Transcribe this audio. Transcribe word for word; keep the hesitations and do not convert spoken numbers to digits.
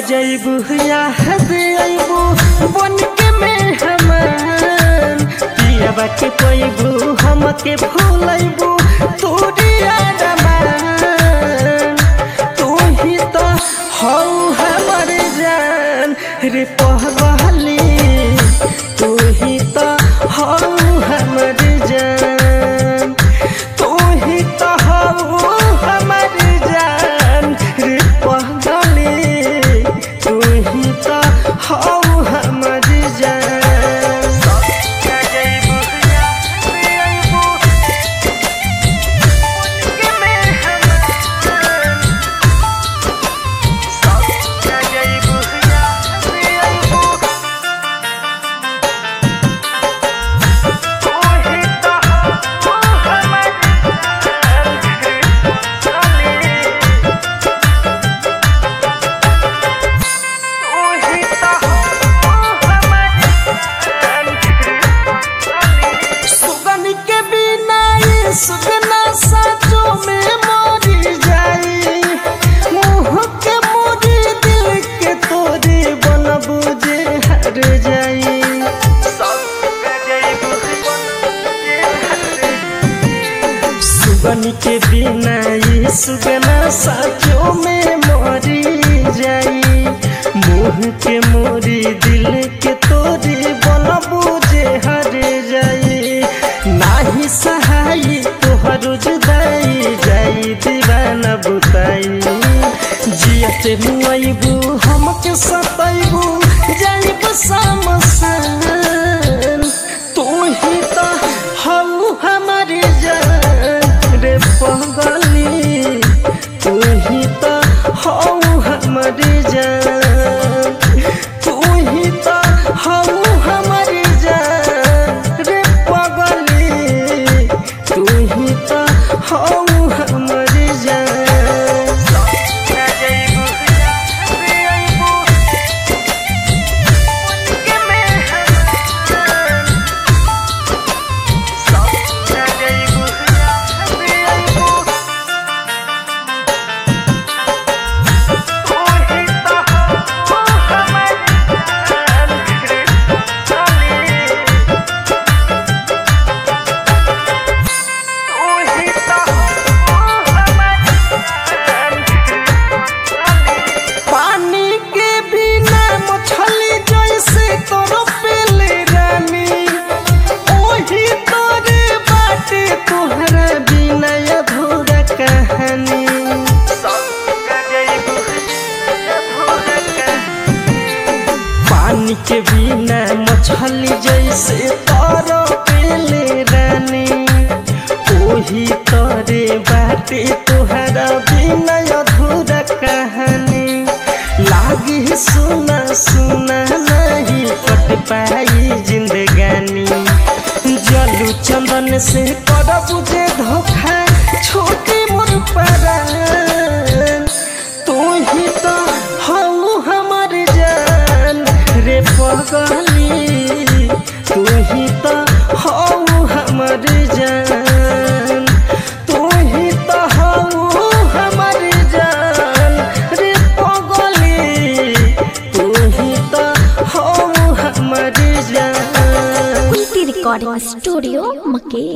जइबू याद अइबू बन के में हमान पियाबा के पइबू हमके भूलइबू तोरी अरमान तू ही तो हौ हमर जान रे पहवाली तू ही तो हौ हमर जान तू ही तो हौ हमर जान रे पहवाली तू ही तो हौ हमर जान। सुगना साचो में मोरी जाई मुँह के मोरी दिल के तोरी बनबू जे हर जाई सुगन के बिना ये सुगना साचो में मोरी जाई मुँह के मोरी दिल के तोरी बनबू जे हर जाई नाही सहाई तोहर जुदाई जाई दीवाना बुताई जियते मुआइबू हमके सताइबू जाइब समसान तू ही तो हौ हमर जान रे पगली तू ही तो हौ हमर जान तू ही तो हौ हमर जान रे पगली तू ही तो हौ हमर जान। पानी के बिना मछली जैसे तारो पेले रानी ओही तोरे बाटे तोहरा बिना अधूरा कहानी लागी सुना सुना नहीं कट पाई जिंदगानी जलू चंदन से करबू जे धोखा छोटी मोर परान तू ही तो हौ हमर जान रे पगली तू ही तो हौ हमर जान तू ही तो हौ हमर जान रे पगली तू ही तो हौ हमर जान। कुंती रिकॉर्डिंग स्टूडियो मके।